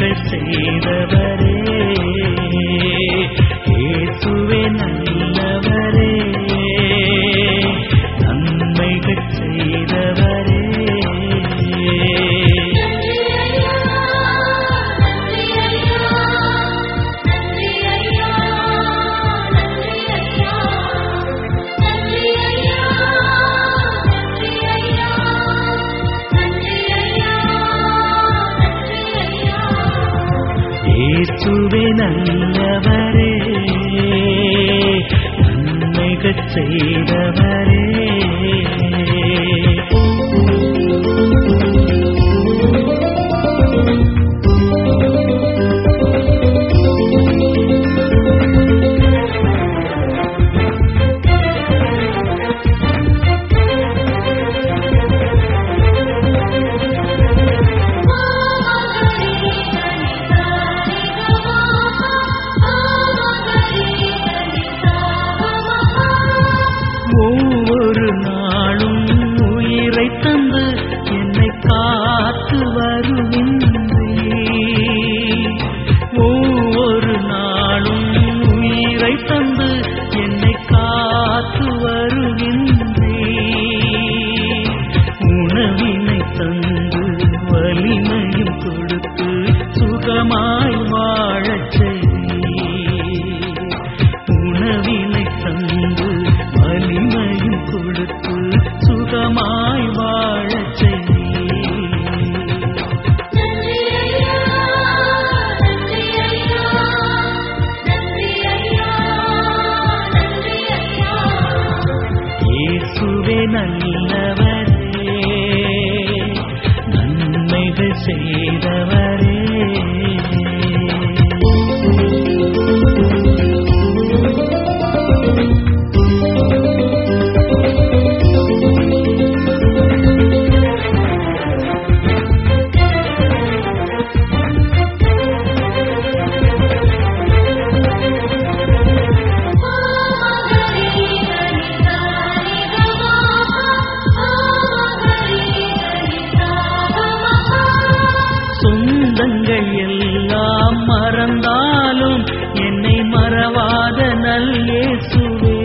நன்மைகள் செய்தவரே இயேசுவே நல்லவரே நன்மைகள் செய்தவரே இயேசுவே நல்லவரே நன்மைகள் செய்தவரே ஒவ்வொரு நாளும் உயிரை தந்து என்னை காத்து வருகின்றீர் ஒவ்வொரு நாளும் உயிரை தந்து என்னை காத்து வருகின்றீர் உணவினை தந்து வலிமையும் கொடுத்து சுகமாய் வாழச் செய்தீர் உணவினை தந்து வலிமையும் கொடுத்து சுகமாய் வாழச் செய்தீர் இயேசுவே நல்லவரே நன்மைகள் செய்தவரே சொந்தங்கள் எல்லாம் மறந்தாலும் என்னை மறவாத நல் இயேசுவே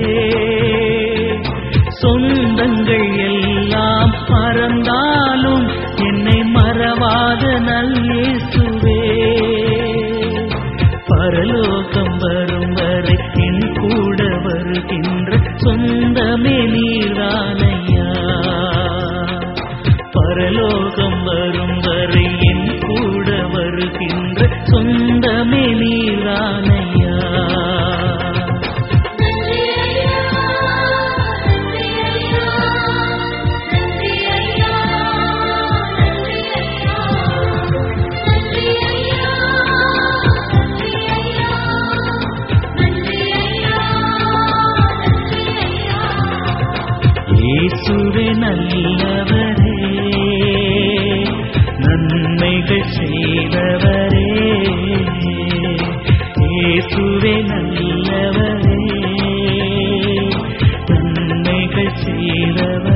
சொந்தங்கள் எல்லாம் மறந்தாலும் என்னை மறவாத நல் இயேசுவே பரலோகம் வரும் வரை என் கூட வருகின்ற சொந்தமே நீரானையா பரலோகம் வரும் வரை என் கூட வருகின்ற சொந்தமே நீரானையா இயேசுவே நல்லவரே நன்மைகள் செய்தவரே இயேசுவே நல்லவரே நன்மைகள் செய்தவரே